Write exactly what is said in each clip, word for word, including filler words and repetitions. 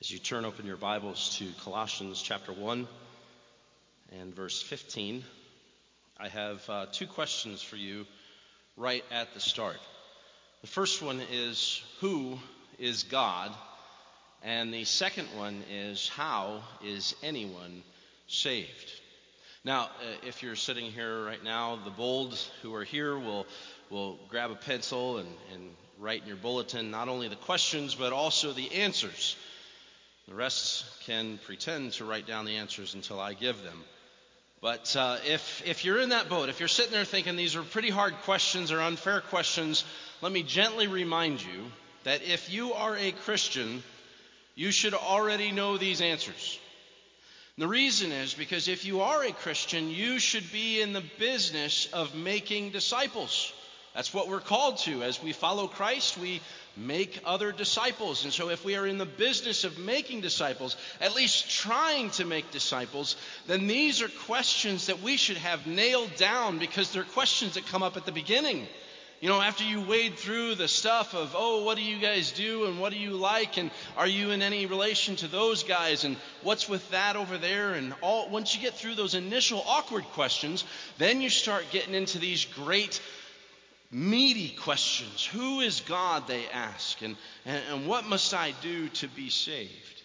As you turn open your Bibles to Colossians chapter one and verse fifteen, I have uh, two questions for you right at the start. The first one is, who is God? And the second one is, how is anyone saved? Now, uh, if you're sitting here right now, the bold who are here will will grab a pencil and, and write in your bulletin not only the questions but also the answers. The rest can pretend to write down the answers until I give them. But uh, if if you're in that boat, if you're sitting there thinking these are pretty hard questions or unfair questions, let me gently remind you that if you are a Christian, you should already know these answers. And the reason is because if you are a Christian, you should be in the business of making disciples. That's what we're called to. As we follow Christ, we make other disciples. And so if we are in the business of making disciples, at least trying to make disciples, then these are questions that we should have nailed down, because they're questions that come up at the beginning. You know, after you wade through the stuff of, oh, what do you guys do and what do you like, and are you in any relation to those guys, and what's with that over there, and all. Once you get through those initial awkward questions, then you start getting into these great meaty questions. Who is God, they ask, and, and, and what must I do to be saved?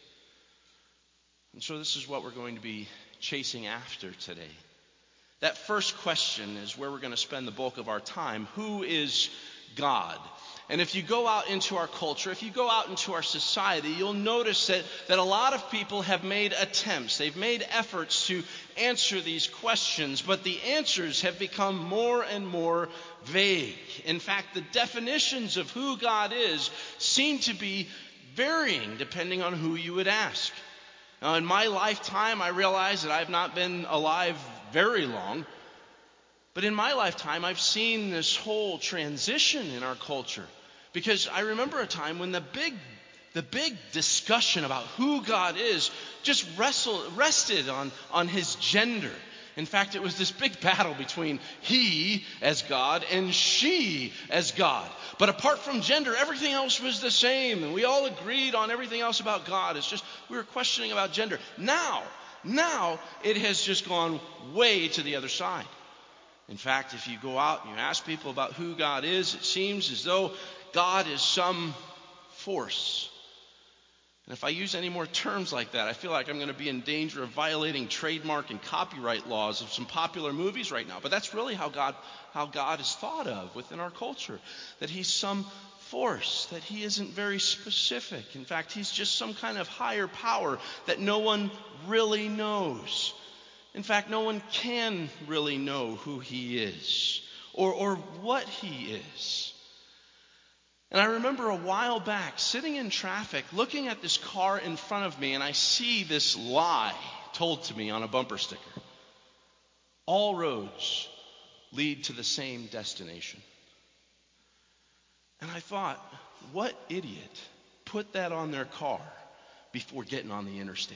And so this is what we're going to be chasing after today. That first question is where we're going to spend the bulk of our time. Who is God? And if you go out into our culture, if you go out into our society, you'll notice that, that a lot of people have made attempts. They've made efforts to answer these questions, but the answers have become more and more vague. In fact, the definitions of who God is seem to be varying depending on who you would ask. Now, in my lifetime, I realize that I've not been alive very long, but in my lifetime, I've seen this whole transition in our culture. Because I remember a time when the big the big discussion about who God is just wrestled, rested on, on his gender. In fact, it was this big battle between he as God and she as God. But apart from gender, everything else was the same. And we all agreed on everything else about God. It's just we were questioning about gender. Now, now it has just gone way to the other side. In fact, if you go out and you ask people about who God is, it seems as though God is some force. And if I use any more terms like that, I feel like I'm going to be in danger of violating trademark and copyright laws of some popular movies right now. But that's really how God, how God is thought of within our culture. That he's some force, that he isn't very specific. In fact, he's just some kind of higher power that no one really knows. In fact, no one can really know who he is or, or what he is. And I remember a while back sitting in traffic looking at this car in front of me, and I see this lie told to me on a bumper sticker. All roads lead to the same destination. And I thought, what idiot put that on their car before getting on the interstate?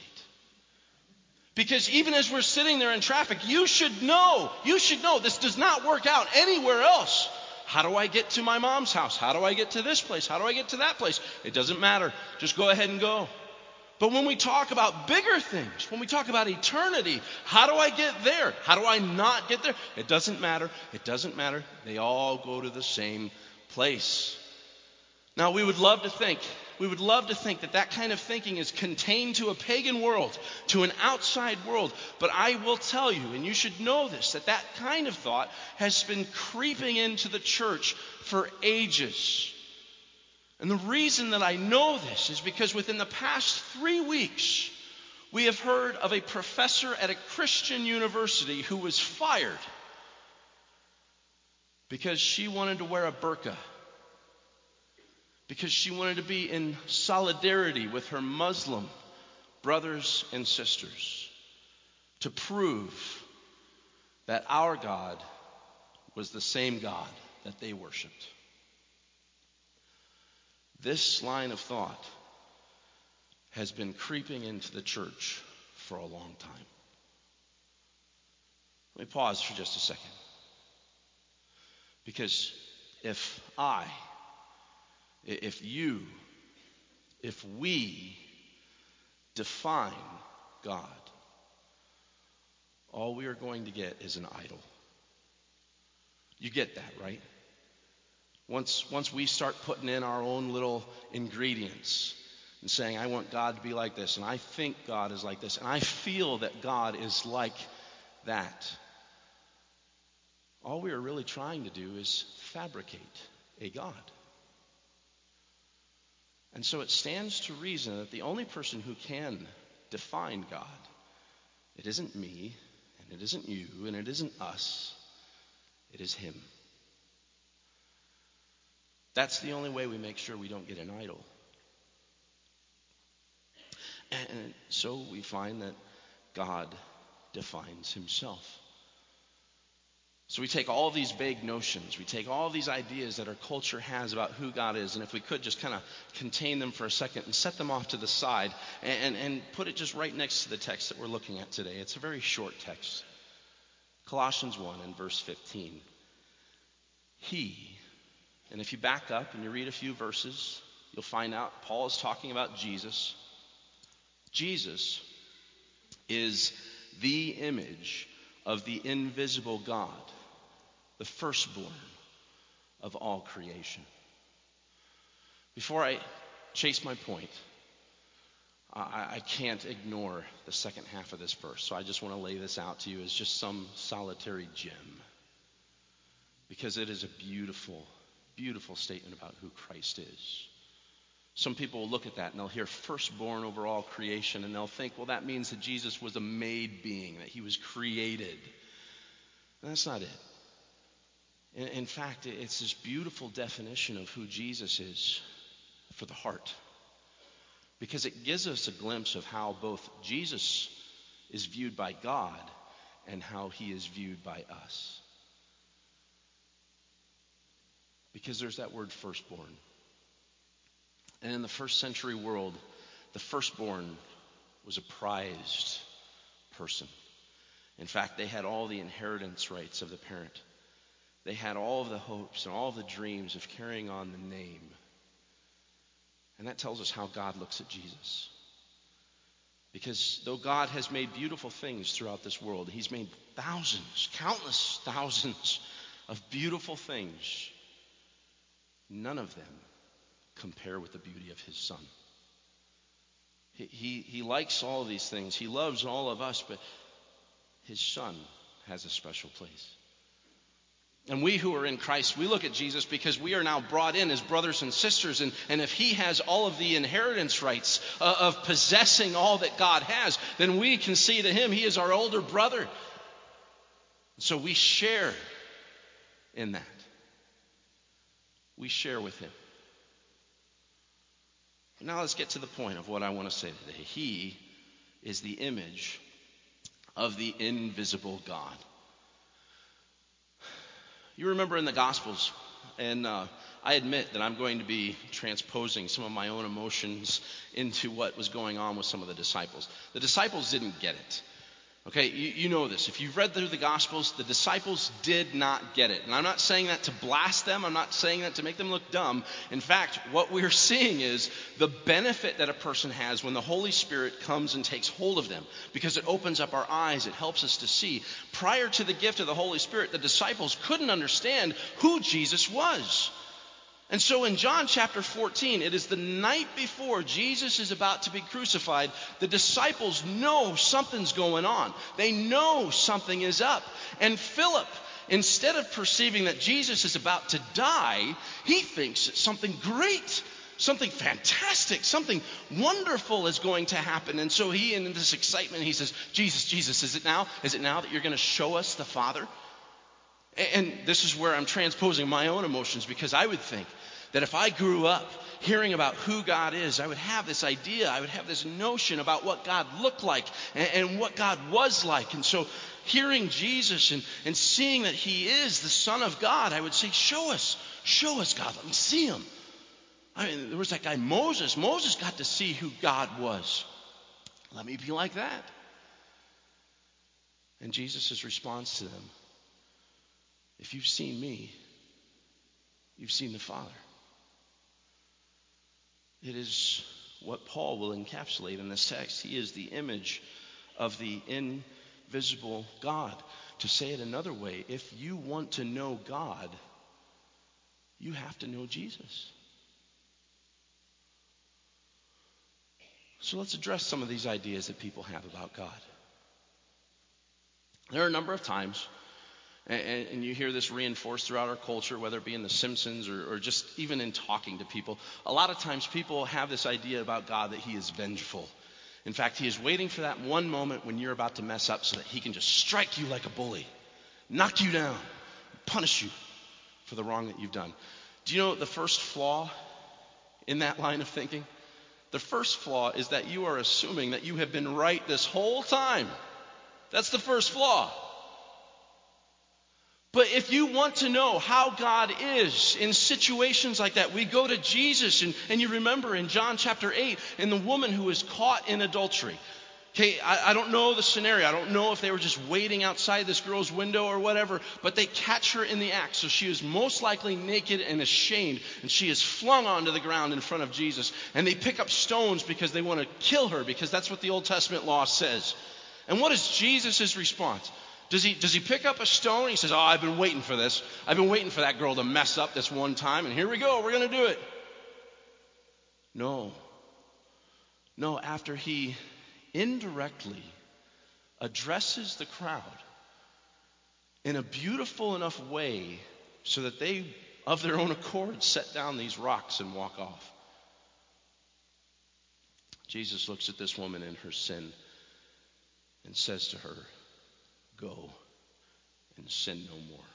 Because even as we're sitting there in traffic, you should know, you should know this does not work out anywhere else. How do I get to my mom's house? How do I get to this place? How do I get to that place? It doesn't matter. Just go ahead and go. But when we talk about bigger things, when we talk about eternity, how do I get there? How do I not get there? It doesn't matter. It doesn't matter. They all go to the same place. Now, we would love to think, we would love to think that that kind of thinking is contained to a pagan world, to an outside world. But I will tell you, and you should know this, that that kind of thought has been creeping into the church for ages. And the reason that I know this is because within the past three weeks, we have heard of a professor at a Christian university who was fired because she wanted to wear a burqa. Because she wanted to be in solidarity with her Muslim brothers and sisters, to prove that our God was the same God that they worshiped. This line of thought has been creeping into the church for a long time. Let me pause for just a second. Because if I If you, if we define God, all we are going to get is an idol. You get that, right? Once, once we start putting in our own little ingredients and saying, I want God to be like this, and I think God is like this, and I feel that God is like that, all we are really trying to do is fabricate a God. And so it stands to reason that the only person who can define God, it isn't me, and it isn't you, and it isn't us, it is him. That's the only way we make sure we don't get an idol. And so we find that God defines himself. So we take all these vague notions, we take all these ideas that our culture has about who God is, and if we could just kind of contain them for a second and set them off to the side and, and, and put it just right next to the text that we're looking at today. It's a very short text. Colossians one and verse fifteen. He, and if you back up and you read a few verses, you'll find out Paul is talking about Jesus. Jesus is the image of the invisible God, the firstborn of all creation. Before I chase my point, I, I can't ignore the second half of this verse, so I just want to lay this out to you as just some solitary gem, because it is a beautiful, beautiful statement about who Christ is. Some people will look at that and they'll hear firstborn over all creation and they'll think, well, that means that Jesus was a made being, that he was created. And that's not it. In, in fact, it's this beautiful definition of who Jesus is for the heart, because it gives us a glimpse of how both Jesus is viewed by God and how he is viewed by us. Because there's that word firstborn. And in the first century world, the firstborn was a prized person. In fact, they had all the inheritance rights of the parent. They had all of the hopes and all of the dreams of carrying on the name. And that tells us how God looks at Jesus. Because though God has made beautiful things throughout this world, he's made thousands, countless thousands of beautiful things. None of them compare with the beauty of his son. He, he, he likes all of these things. He loves all of us, but his son has a special place. And we who are in Christ, we look at Jesus because we are now brought in as brothers and sisters. And, and if he has all of the inheritance rights uh, of possessing all that God has, then we can see to him, he is our older brother. So we share in that. We share with him. Now let's get to the point of what I want to say today. He is the image of the invisible God. You remember in the Gospels, and uh, I admit that I'm going to be transposing some of my own emotions into what was going on with some of the disciples. The disciples didn't get it. Okay, you, you know this. If you've read through the Gospels, the disciples did not get it. And I'm not saying that to blast them. I'm not saying that to make them look dumb. In fact, what we're seeing is the benefit that a person has when the Holy Spirit comes and takes hold of them, because it opens up our eyes. It helps us to see. Prior to the gift of the Holy Spirit, the disciples couldn't understand who Jesus was. And so in John chapter fourteen, it is the night before Jesus is about to be crucified. The disciples know something's going on. They know something is up. And Philip, instead of perceiving that Jesus is about to die, he thinks that something great, something fantastic, something wonderful is going to happen. And so he, in this excitement, he says, Jesus, Jesus, is it now? Is it now that you're going to show us the Father? And this is where I'm transposing my own emotions, because I would think that if I grew up hearing about who God is, I would have this idea, I would have this notion about what God looked like and, and what God was like. And so hearing Jesus and, and seeing that he is the Son of God, I would say, show us, show us God, let me see him. I mean, there was that guy Moses. Moses got to see who God was. Let me be like that. And Jesus' response to them, if you've seen me, you've seen the Father. It is what Paul will encapsulate in this text. He is the image of the invisible God. To say it another way, if you want to know God, you have to know Jesus. So let's address some of these ideas that people have about God. There are a number of times, and, and you hear this reinforced throughout our culture, whether it be in The Simpsons or, or just even in talking to people. A lot of times people have this idea about God that he is vengeful. In fact, he is waiting for that one moment when you're about to mess up so that he can just strike you like a bully, knock you down, punish you for the wrong that you've done. Do you know the first flaw in that line of thinking? The first flaw is that you are assuming that you have been right this whole time. That's the first flaw. But if you want to know how God is in situations like that, we go to Jesus. And, and you remember in John chapter eight, in the woman who was caught in adultery. Okay, I, I don't know the scenario. I don't know if they were just waiting outside this girl's window or whatever, but they catch her in the act. So she is most likely naked and ashamed, and she is flung onto the ground in front of Jesus. And they pick up stones because they want to kill her, because that's what the Old Testament law says. And what is Jesus' response? Does he, does he pick up a stone? He says, oh, I've been waiting for this. I've been waiting for that girl to mess up this one time, and here we go. We're going to do it. No. No, after he indirectly addresses the crowd in a beautiful enough way so that they, of their own accord, set down these rocks and walk off. Jesus looks at this woman in her sin and says to her, go and sin no more.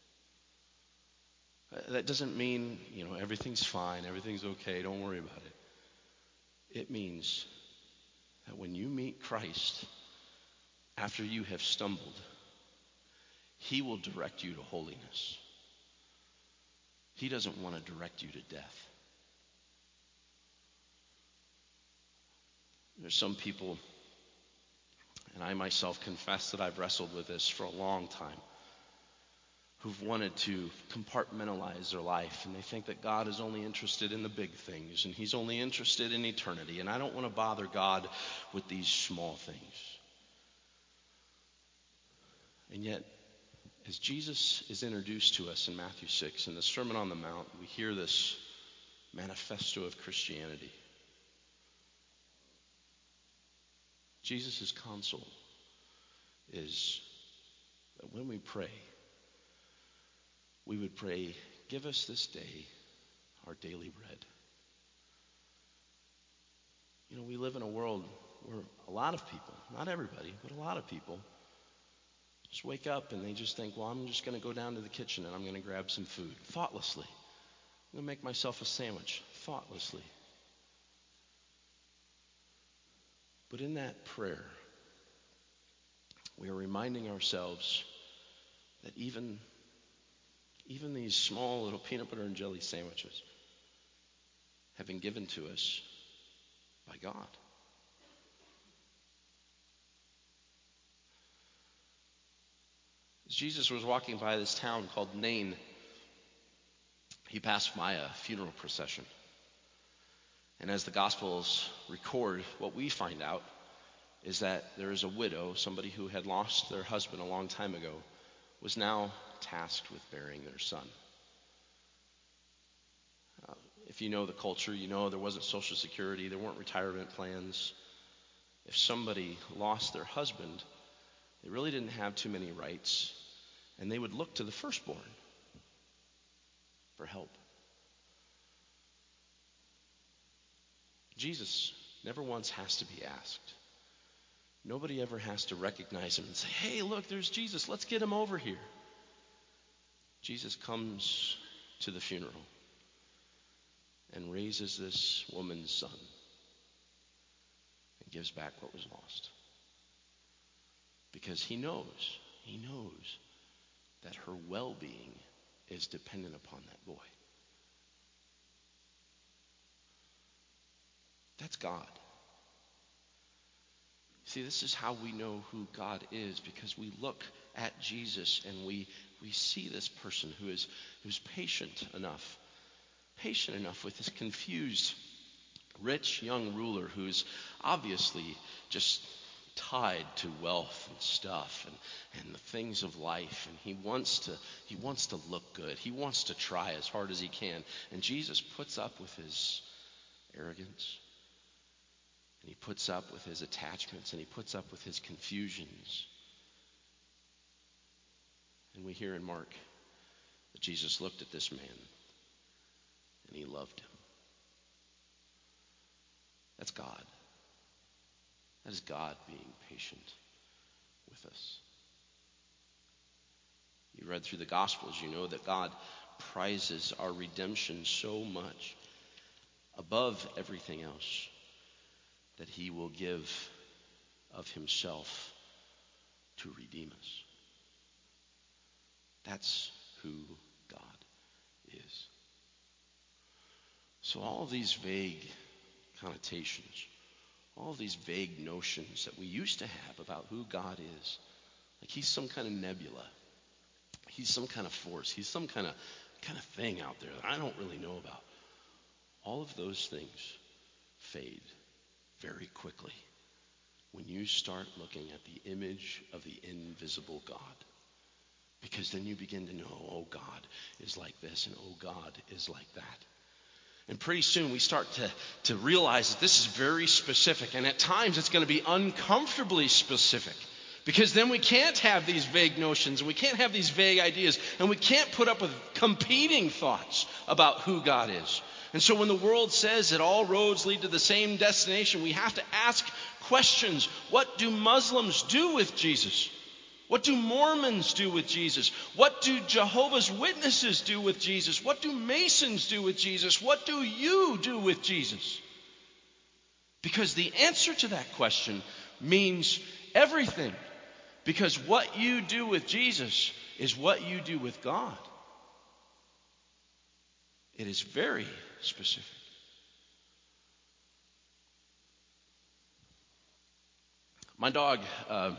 That doesn't mean, you know, everything's fine, everything's okay, don't worry about it. It means that when you meet Christ, after you have stumbled, he will direct you to holiness. He doesn't want to direct you to death. There's some people, and I myself confess that I've wrestled with this for a long time, who've wanted to compartmentalize their life, and they think that God is only interested in the big things, and he's only interested in eternity, and I don't want to bother God with these small things. And yet, as Jesus is introduced to us in Matthew six, in the Sermon on the Mount, we hear this manifesto of Christianity. Jesus' counsel is that when we pray, we would pray, give us this day our daily bread. You know, we live in a world where a lot of people, not everybody, but a lot of people, just wake up and they just think, well, I'm just going to go down to the kitchen and I'm going to grab some food, thoughtlessly. I'm going to make myself a sandwich, thoughtlessly. But in that prayer, we are reminding ourselves that even, even these small little peanut butter and jelly sandwiches have been given to us by God. As Jesus was walking by this town called Nain, he passed by a funeral procession. And as the Gospels record, what we find out is that there is a widow, somebody who had lost their husband a long time ago, was now tasked with burying their son. Uh, if you know the culture, you know there wasn't Social Security, there weren't retirement plans. If somebody lost their husband, they really didn't have too many rights, and they would look to the firstborn for help. Jesus never once has to be asked. Nobody ever has to recognize him and say, hey, look, there's Jesus. Let's get him over here. Jesus comes to the funeral and raises this woman's son and gives back what was lost. Because he knows, he knows that her well-being is dependent upon that boy. That's God. See, this is how we know who God is, because we look at Jesus and we we see this person who is who's patient enough, patient enough with this confused rich young ruler who's obviously just tied to wealth and stuff and, and the things of life, and he wants to he wants to look good. He wants to try as hard as he can. And Jesus puts up with his arrogance, and he puts up with his attachments, and he puts up with his confusions. And we hear in Mark that Jesus looked at this man and he loved him. That's God. That is God being patient with us. You read through the Gospels, you know that God prizes our redemption so much above everything else that he will give of himself to redeem us. That's who God is. So all of these vague connotations, all of these vague notions that we used to have about who God is, like he's some kind of nebula, he's some kind of force, he's some kind of kind of thing out there that I don't really know about. All of those things fade very quickly when you start looking at the image of the invisible God. Because then you begin to know, oh, God is like this, and oh, God is like that. And pretty soon we start to, to realize that this is very specific, and at times it's going to be uncomfortably specific. Because then we can't have these vague notions, and we can't have these vague ideas, and we can't put up with competing thoughts about who God is. And so when the world says that all roads lead to the same destination, we have to ask questions. What do Muslims do with Jesus? What do Mormons do with Jesus? What do Jehovah's Witnesses do with Jesus? What do Masons do with Jesus? What do you do with Jesus? Because the answer to that question means everything. Because what you do with Jesus is what you do with God. It is very specific. My dog, uh,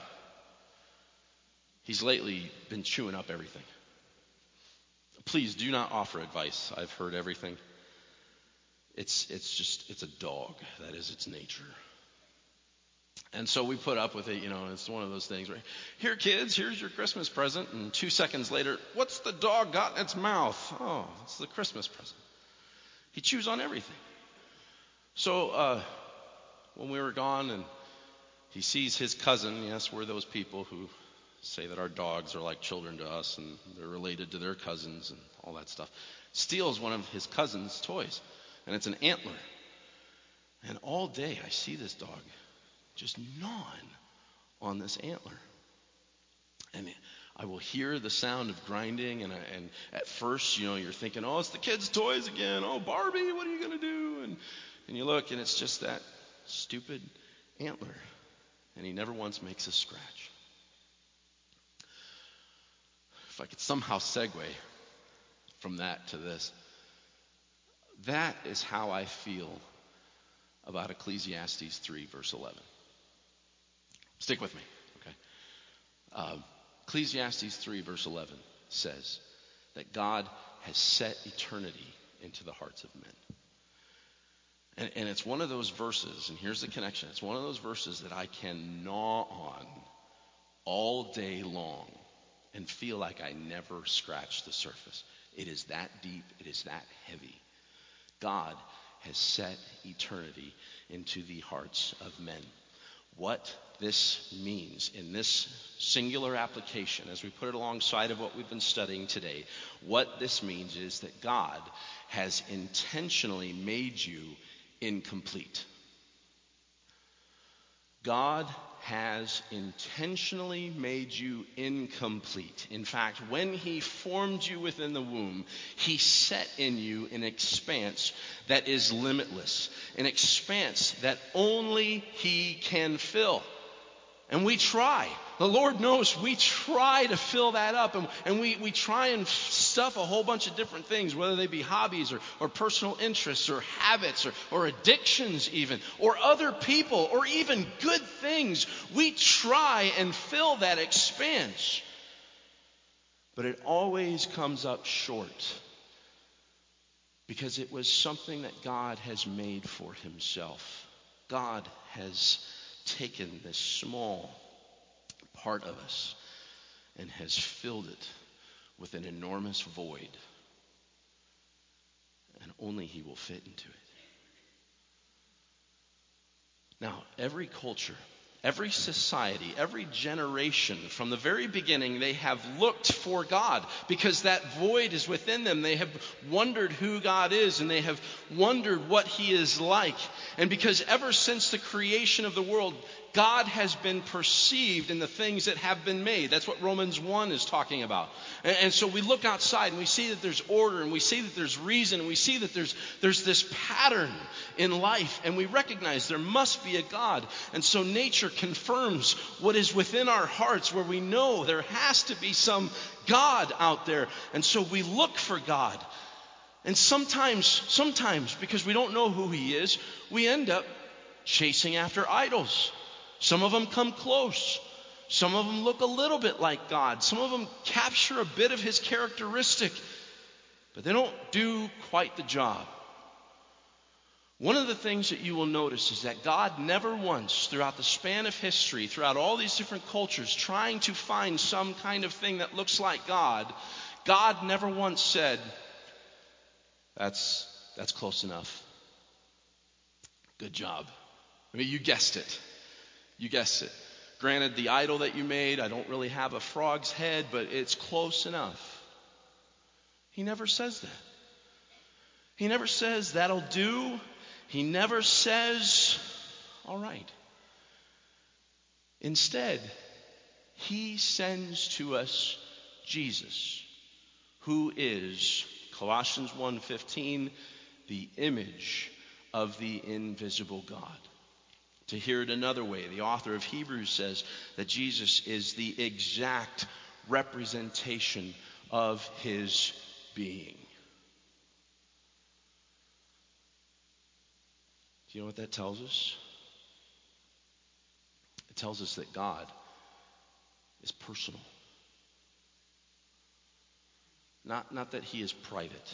he's lately been chewing up everything. Please do not offer advice. I've heard everything. It's it's just, it's a dog. That is its nature. And so we put up with it, you know, it's one of those things where, here kids, here's your Christmas present. And two seconds later, what's the dog got in its mouth? Oh, it's the Christmas present. He chews on everything. So uh, when we were gone and he sees his cousin, yes, we're those people who say that our dogs are like children to us and they're related to their cousins and all that stuff, steals one of his cousin's toys, and it's an antler. And all day I see this dog just gnawing on this antler. And I will hear the sound of grinding, and, I, and at first, you know, you're thinking, oh, it's the kids' toys again. Oh, Barbie, what are you going to do? And, and you look, and it's just that stupid antler. And he never once makes a scratch. If I could somehow segue from that to this, that is how I feel about Ecclesiastes three, verse eleven. Stick with me, okay? Uh, Ecclesiastes three, verse eleven says that God has set eternity into the hearts of men. And, and it's one of those verses, and here's the connection. It's one of those verses that I can gnaw on all day long and feel like I never scratched the surface. It is that deep. It is that heavy. God has set eternity into the hearts of men. What this means in this singular application, as we put it alongside of what we've been studying today, what this means is that God has intentionally made you incomplete. God has intentionally made you incomplete. In fact, when he formed you within the womb, he set in you an expanse that is limitless, an expanse that only he can fill. And we try. The Lord knows we try to fill that up, and, and we, we try and stuff a whole bunch of different things, whether they be hobbies or, or personal interests or habits or, or addictions even, or other people or even good things. We try and fill that expanse, but it always comes up short Because it was something that God has made for himself. God has taken this small part of us and has filled it with an enormous void. And only he will fit into it. Now, every culture, every society, every generation, from the very beginning, they have looked for God because that void is within them. They have wondered who God is, and they have wondered what he is like. And because ever since the creation of the world, God has been perceived in the things that have been made. That's what Romans one is talking about. And, and so we look outside and we see that there's order, and we see that there's reason, and we see that there's, there's this pattern in life, and we recognize there must be a God. And so nature confirms what is within our hearts, where we know there has to be some God out there. And so we look for God. And sometimes, sometimes, because we don't know who he is, we end up chasing after idols. Some of them come close. Some of them look a little bit like God. Some of them capture a bit of his characteristic, but they don't do quite the job. One of the things that you will notice is that God never once, throughout the span of history, throughout all these different cultures, trying to find some kind of thing that looks like God, God never once said, that's, that's close enough. Good job. I mean, you guessed it. You guessed it. Granted, the idol that you made, I don't really have a frog's head, but it's close enough. He never says that. He never says, that'll do. He never says, all right. Instead, he sends to us Jesus, who is, Colossians one fifteen, the image of the invisible God. To hear it another way, the author of Hebrews says that Jesus is the exact representation of his being. Do you know what that tells us? It tells us that God is personal. Not, not that he is private.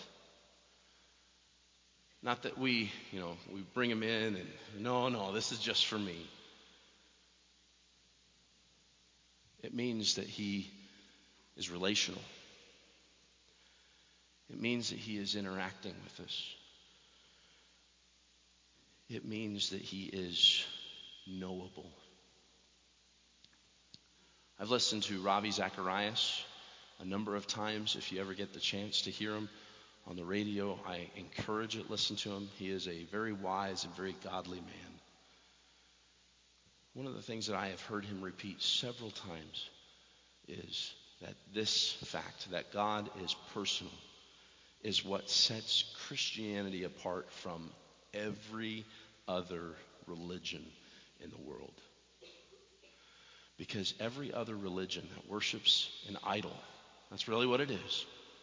Not that we, you know, we bring him in and, no, no, this is just for me. It means that he is relational. It means that he is interacting with us. It means that he is knowable. I've listened to Ravi Zacharias a number of times. If you ever get the chance to hear him on the radio, I encourage it. Listen to him. He is a very wise and very godly man. One of the things that I have heard him repeat several times is that this fact, that God is personal, is what sets Christianity apart from every other religion in the world. Because every other religion that worships an idol, that's really what it is,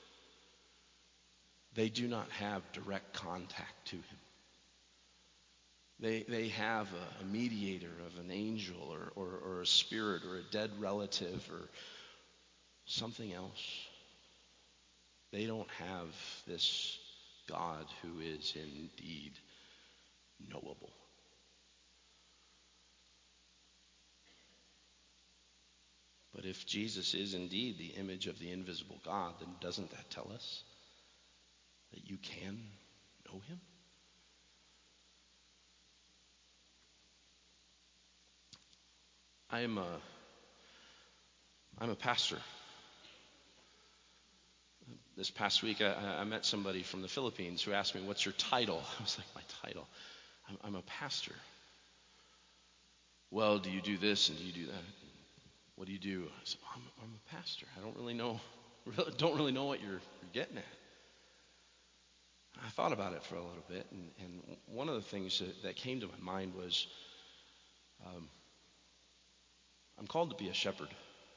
they do not have direct contact to him. They, they have a, a mediator of an angel or, or, or a spirit or a dead relative or something else. They don't have this God who is indeed knowable. But if Jesus is indeed the image of the invisible God, then doesn't that tell us that you can know him? I am a, I'm a pastor. This past week, I, I met somebody from the Philippines who asked me, what's your title? I was like, my title? I'm, I'm a pastor. Well, do you do this and do you do that? What do you do? I said, I'm, I'm a pastor. I don't really know, really, don't really know what you're, you're getting at. I thought about it for a little bit, and, and one of the things that, that came to my mind was, um, I'm called to be a shepherd.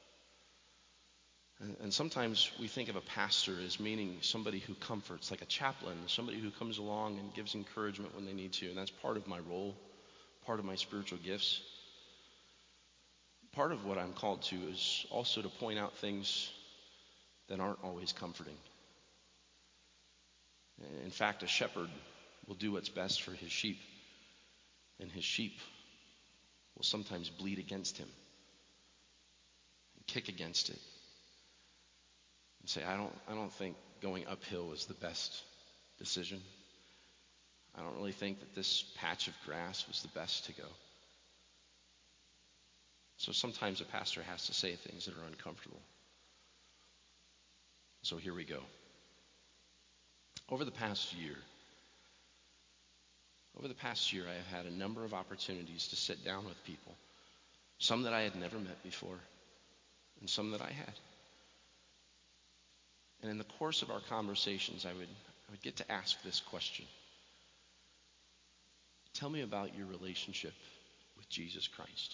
And, and sometimes we think of a pastor as meaning somebody who comforts, like a chaplain, somebody who comes along and gives encouragement when they need to, and that's part of my role, part of my spiritual gifts. Part of what I'm called to is also to point out things that aren't always comforting. In fact, a shepherd will do what's best for his sheep, and his sheep will sometimes bleed against him and kick against it and say, I don't, I don't think going uphill was the best decision. I don't really think that this patch of grass was the best to go. So sometimes a pastor has to say things that are uncomfortable. So here we go. Over the past year, over the past year, I have had a number of opportunities to sit down with people, some that I had never met before, and some that I had. And in the course of our conversations, I would, I would get to ask this question. Tell me about your relationship with Jesus Christ.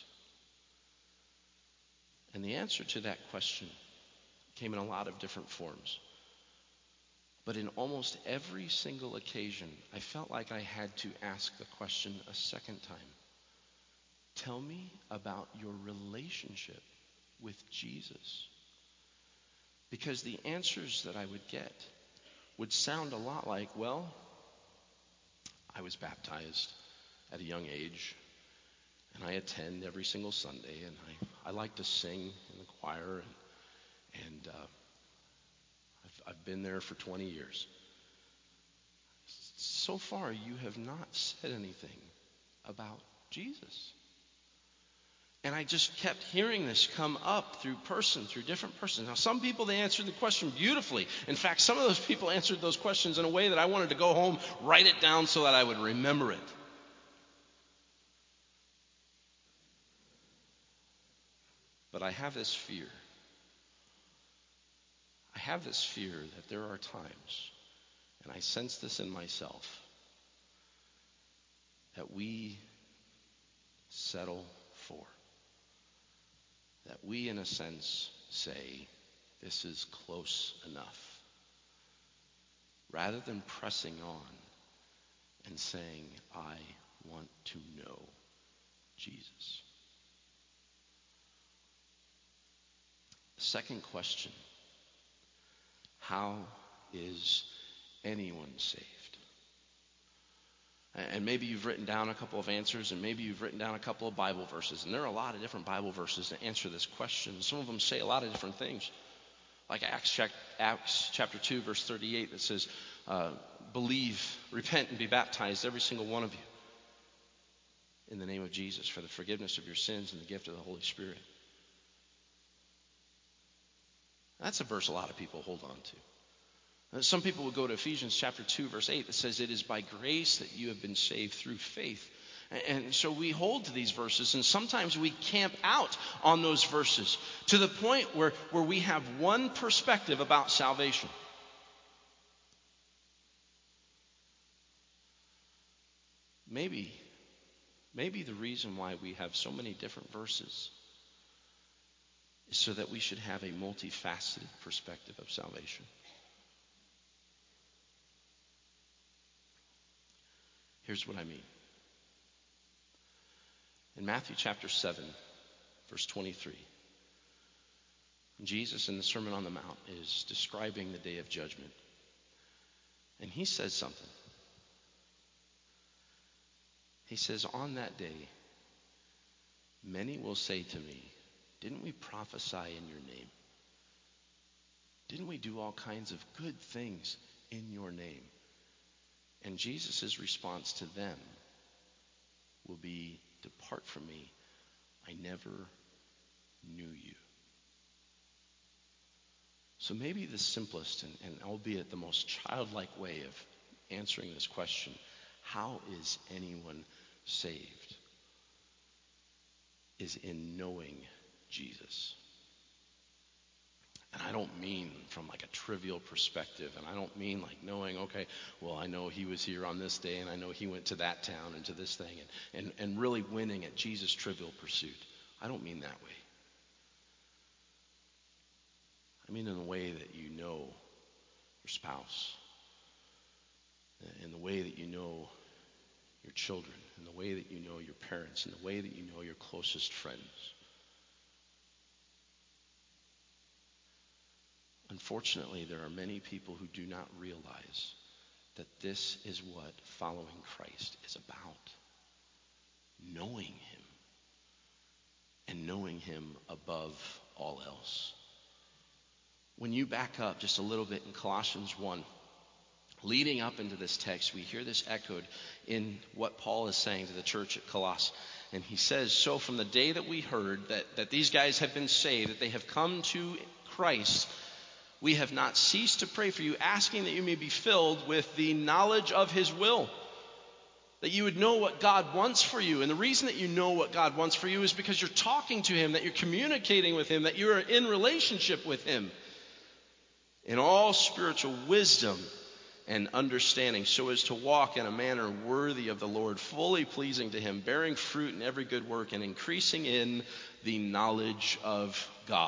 And the answer to that question came in a lot of different forms. But in almost every single occasion, I felt like I had to ask the question a second time. Tell me about your relationship with Jesus. Because the answers that I would get would sound a lot like, well, I was baptized at a young age, and I attend every single Sunday, and I, I like to sing in the choir, and, and uh, I've, I've been there for twenty years. So far, you have not said anything about Jesus. And I just kept hearing this come up through person, through different persons. Now, some people, they answered the question beautifully. In fact, some of those people answered those questions in a way that I wanted to go home, write it down so that I would remember it. But I have this fear. I have this fear that there are times, and I sense this in myself, that we settle for. That we, in a sense, say, this is close enough. Rather than pressing on and saying, I want to know Jesus. Second question, how is anyone saved? And maybe you've written down a couple of answers, and maybe you've written down a couple of Bible verses. And there are a lot of different Bible verses that answer this question. Some of them say a lot of different things. Like Acts, Acts chapter two, verse thirty-eight, that says, uh, believe, repent, and be baptized, every single one of you, in the name of Jesus, for the forgiveness of your sins and the gift of the Holy Spirit. That's a verse a lot of people hold on to. Some people would go to Ephesians chapter two, verse eight, that says, it is by grace that you have been saved through faith. And so we hold to these verses, and sometimes we camp out on those verses to the point where, where we have one perspective about salvation. Maybe, maybe the reason why we have so many different verses is so that we should have a multifaceted perspective of salvation. Here's what I mean. In Matthew chapter seven, verse twenty-three, Jesus in the Sermon on the Mount is describing the day of judgment. And he says something. He says, on that day, many will say to me, didn't we prophesy in your name? Didn't we do all kinds of good things in your name? And Jesus' response to them will be, depart from me, I never knew you. So maybe the simplest and, and albeit the most childlike way of answering this question, how is anyone saved, is in knowing Jesus. And I don't mean from like a trivial perspective, and I don't mean like knowing, okay, well, I know he was here on this day, and I know he went to that town and to this thing, and, and, and really winning at Jesus' trivial pursuit. I don't mean that way. I mean in the way that you know your spouse, in the way that you know your children, in the way that you know your parents, in the way that you know your closest friends. Unfortunately, there are many people who do not realize that this is what following Christ is about. Knowing him. And knowing him above all else. When you back up just a little bit in Colossians one, leading up into this text, we hear this echoed in what Paul is saying to the church at Colossae. And he says, so from the day that we heard that, that these guys have been saved, that they have come to Christ, we have not ceased to pray for you, asking that you may be filled with the knowledge of his will. That you would know what God wants for you. And the reason that you know what God wants for you is because you're talking to him, that you're communicating with him, that you're in relationship with him. In all spiritual wisdom and understanding, so as to walk in a manner worthy of the Lord, fully pleasing to him, bearing fruit in every good work, and increasing in the knowledge of God.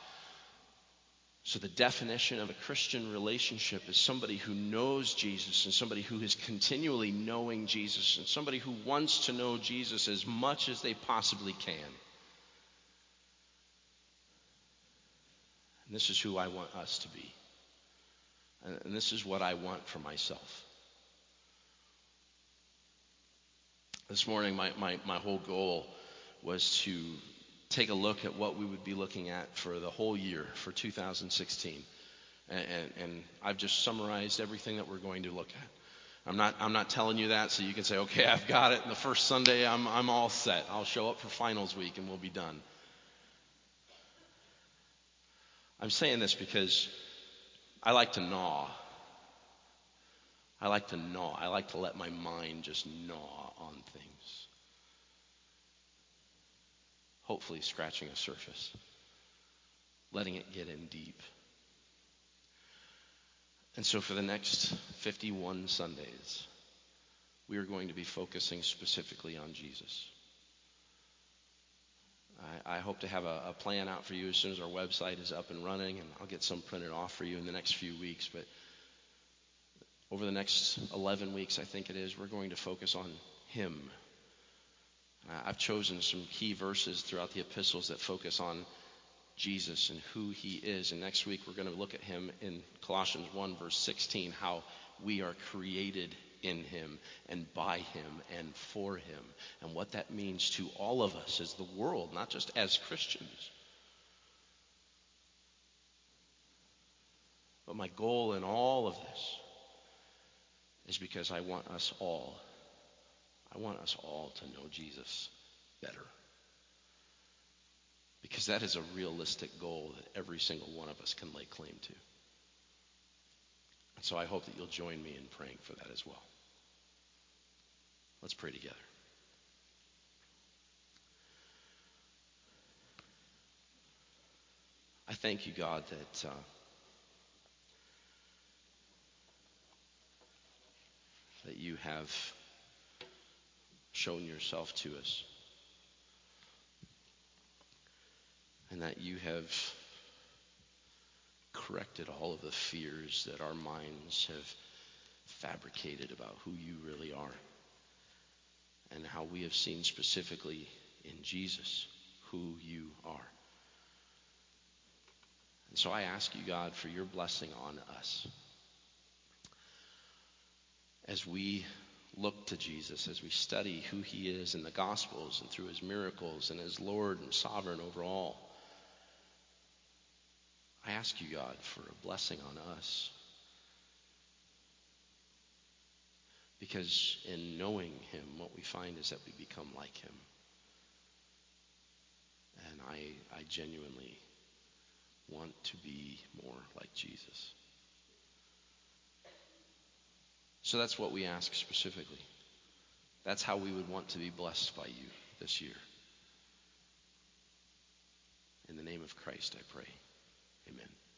So the definition of a Christian relationship is somebody who knows Jesus, and somebody who is continually knowing Jesus, and somebody who wants to know Jesus as much as they possibly can. And this is who I want us to be. And this is what I want for myself. This morning, my, my, my whole goal was to take a look at what we would be looking at for the whole year, for two thousand sixteen. And, and, and I've just summarized everything that we're going to look at. I'm not, I'm not telling you that so you can say, okay, I've got it. And the first Sunday, I'm, I'm all set. I'll show up for finals week and we'll be done. I'm saying this because I like to gnaw. I like to gnaw. I like to let my mind just gnaw on things. Hopefully scratching a surface. Letting it get in deep. And so for the next fifty-one Sundays, we are going to be focusing specifically on Jesus. I, I hope to have a, a plan out for you as soon as our website is up and running, and I'll get some printed off for you in the next few weeks. But over the next eleven weeks, I think it is, we're going to focus on him. Uh, I've chosen some key verses throughout the epistles that focus on Jesus and who he is. And next week, we're going to look at him in Colossians one, verse sixteen, how we are created in him and by him and for him, and what that means to all of us as the world, not just as Christians. But my goal in all of this is because I want us all, I want us all to know Jesus better. Because that is a realistic goal that every single one of us can lay claim to. And so I hope that you'll join me in praying for that as well. Let's pray together. I thank you, God, that uh, that you have shown yourself to us, and that you have corrected all of the fears that our minds have fabricated about who you really are, and how we have seen specifically in Jesus who you are. And so I ask you, God, for your blessing on us as we look to Jesus, as we study who he is in the Gospels and through his miracles and as Lord and sovereign over all. I ask you, God, for a blessing on us. Because in knowing him, what we find is that we become like him. And I, I genuinely want to be more like Jesus. So that's what we ask specifically. That's how we would want to be blessed by you this year. In the name of Christ, I pray. Amen.